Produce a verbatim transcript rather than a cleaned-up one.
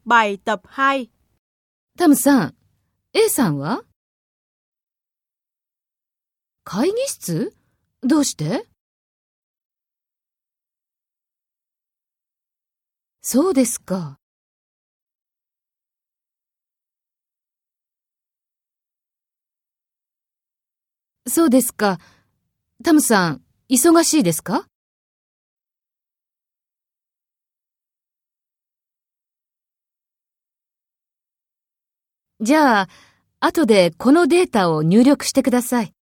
Bài tập hai. タムさん、A さんは？会議室？どうして？そうですか。そうですか。タムさん、忙しいですか？じゃあ、後でこのデータを入力してください。